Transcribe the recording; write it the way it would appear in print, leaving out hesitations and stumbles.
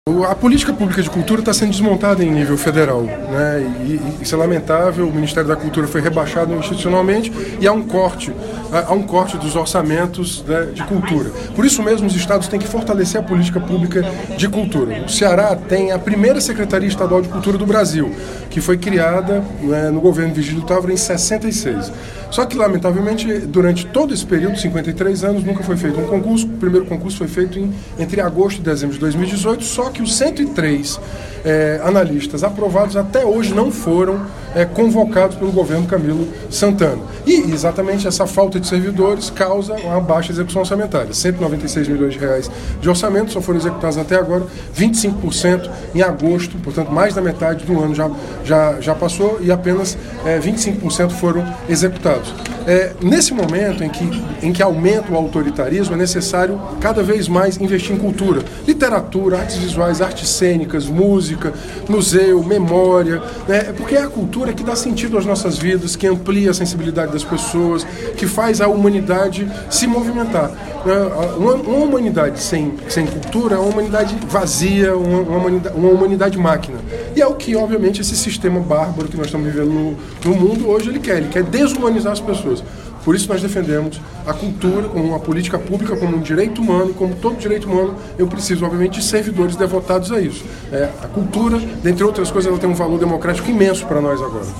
A política pública de cultura está sendo desmontada em nível federal, né? Isso é lamentável. O Ministério da Cultura foi rebaixado institucionalmente e há um corte dos orçamentos, né, de cultura. Por isso mesmo, os estados têm que fortalecer a política pública de cultura. O Ceará tem a primeira Secretaria Estadual de Cultura do Brasil, que foi criada, né, no governo Virgílio Távora em 66. Só que, lamentavelmente, durante todo esse período, 53 anos, nunca foi feito um concurso. O primeiro concurso foi feito entre agosto e dezembro de 2018, só que os 103 analistas aprovados até hoje não foram convocados pelo governo Camilo Santana. E exatamente essa falta de servidores causa uma baixa execução orçamentária. 196 milhões de reais de orçamento só foram executados até agora, 25% em agosto, portanto mais da metade do ano já passou e apenas 25% foram executados. Nesse momento em que aumenta o autoritarismo, é necessário cada vez mais investir em cultura, literatura, artes visuais, artes cênicas, música, museu, memória, né? Porque é a cultura que dá sentido às nossas vidas, que amplia a sensibilidade das pessoas, que faz a humanidade se movimentar. Uma humanidade sem cultura é uma humanidade vazia, uma humanidade máquina. E é o que, obviamente, esse sistema bárbaro que nós estamos vivendo no mundo hoje, ele quer desumanizar as pessoas. Por isso nós defendemos a cultura como uma política pública, como um direito humano, e como todo direito humano, eu preciso, obviamente, de servidores devotados a isso. A cultura, dentre outras coisas, ela tem um valor democrático imenso para nós agora.